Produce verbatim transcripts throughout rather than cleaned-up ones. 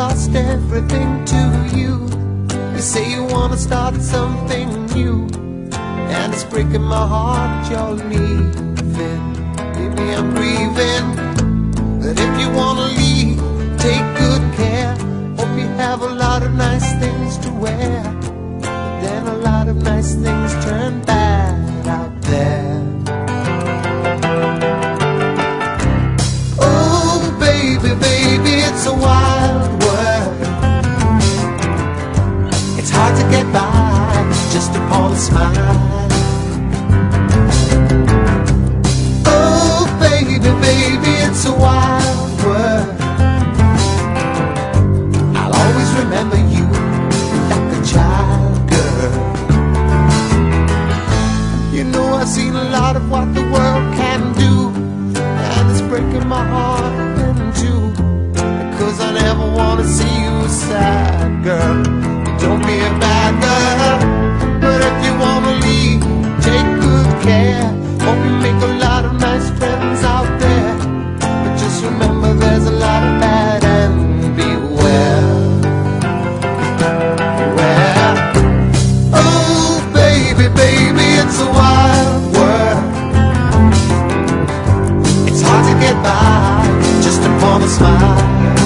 lost everything to you. You say you wanna start something new, and it's breaking my heart that you're leaving. Baby, I'm grieving, but if you wanna leave, take good care. Hope you have a lot of nice things to wear, but then a lot of nice things turn bad out there. Oh baby, baby, it's a wild world. It's hard to get by just upon a smile. Oh baby, baby, it's a wild world. I'll always remember you like a child, girl. You know I've seen a lot of what the world can do, and it's breaking my heart in two, because I never want to see you sad, girl. Don't be a bad girl, but if you want to leave, take good care. Hope you make a lot of nice friends out there, but just remember there's a lot of bad, and beware. Beware. Oh baby, baby, it's a wild world. It's hard to get by just upon a smile.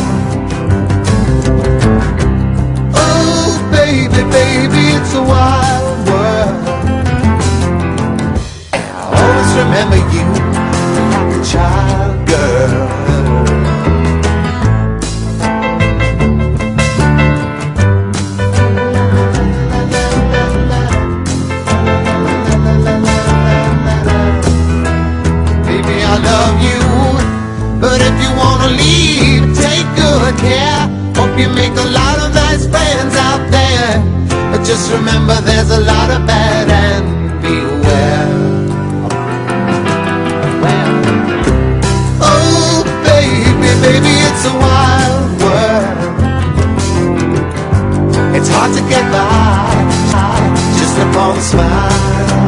Baby, baby, it's a wild world, and I'll always remember you like a child, girl. Baby, I love you, but if you wanna leave, take good care. Hope you make a lot of nice friends out there, but just remember there's a lot of bad, and beware. Oh baby, baby, it's a wild world. It's hard to get by just upon a smile.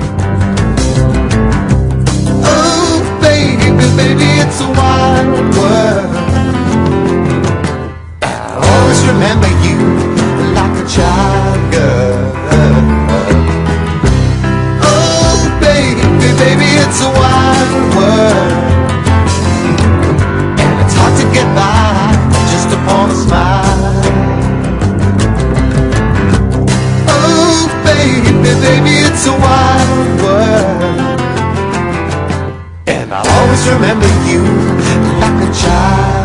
Oh baby, baby, it's a wild world. Remember you like a child, girl. Oh baby, baby, it's a wild world, and it's hard to get by just upon a smile. Oh baby, baby, it's a wild world, and I'll always remember you like a child.